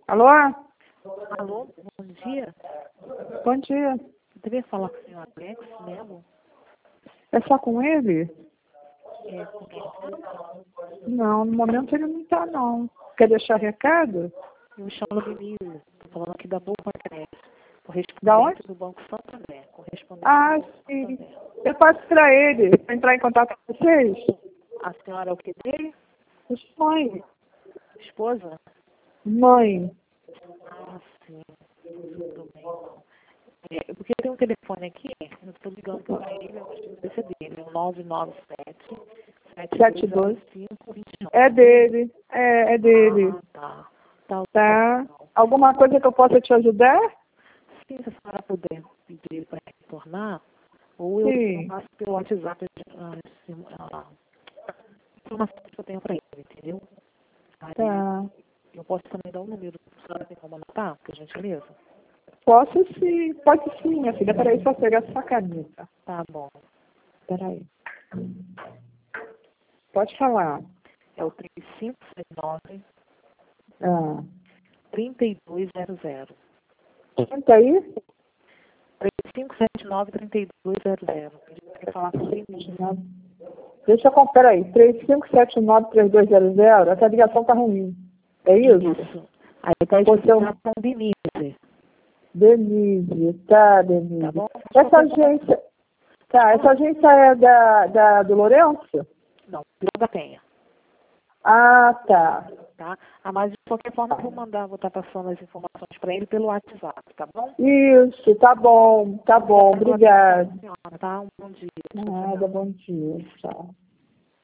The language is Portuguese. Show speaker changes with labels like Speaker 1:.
Speaker 1: Alô?
Speaker 2: Alô, bom dia.
Speaker 1: Bom dia.
Speaker 2: Eu deveria falar com o senhor Alex Melo?
Speaker 1: É só com ele?
Speaker 2: É, com quem?
Speaker 1: Não, no momento ele não está, não. Quer deixar recado?
Speaker 2: Eu me chamo Denise. Estou falando aqui da Boa Crédito.
Speaker 1: Da onde?
Speaker 2: Correspondente do Banco Santander. Correspondente
Speaker 1: Ah,
Speaker 2: do Banco
Speaker 1: sim.
Speaker 2: Santander.
Speaker 1: Eu passo para ele, para entrar em contato com vocês.
Speaker 2: A senhora é o que dele?
Speaker 1: Mãe.
Speaker 2: Esposa?
Speaker 1: Mãe.
Speaker 2: Ah, sim. Tudo bem, então. É, porque tem um telefone aqui, eu estou ligando para ele, eu acho que deve ser dele, é o 997
Speaker 1: 72.
Speaker 2: 720521.
Speaker 1: É dele. É dele.
Speaker 2: Ah, tá. Tá,
Speaker 1: Tá?
Speaker 2: então.
Speaker 1: Alguma coisa que eu possa te ajudar?
Speaker 2: Se a senhora puder pedir para retornar, ou eu
Speaker 1: Sim.
Speaker 2: passo pelo WhatsApp a informação que eu tenho para ele, entendeu? Aí
Speaker 1: Tá.
Speaker 2: eu posso também dar um número, a senhora tem como anotar, por gentileza?
Speaker 1: Posso sim. Pode sim, minha filha. Peraí, só pegar sua caneta.
Speaker 2: Tá bom.
Speaker 1: Peraí. Pode falar.
Speaker 2: É o 3579
Speaker 1: Ah.
Speaker 2: 3200.
Speaker 1: Senta aí.
Speaker 2: 3579 3200. Quer falar comigo?
Speaker 1: Deixa eu comprar aí. 35793200. Essa ligação tá ruim. É isso?
Speaker 2: Isso. Aí tá
Speaker 1: Você é
Speaker 2: escrito
Speaker 1: um
Speaker 2: na São Denise,
Speaker 1: Denise. Tá,
Speaker 2: tá
Speaker 1: Denise.
Speaker 2: bom?
Speaker 1: Essa agência. Tá, essa agência é do Lourenço?
Speaker 2: Não, Vila da Penha,
Speaker 1: Ah, tá.
Speaker 2: tá? Ah, mas de qualquer forma eu vou estar passando as informações para ele pelo WhatsApp, tá bom?
Speaker 1: Isso, tá bom. Tá bom. Obrigada.
Speaker 2: Senhora, tá? Um bom dia. Tchau,
Speaker 1: Nada,
Speaker 2: tchau.
Speaker 1: bom dia. Tchau.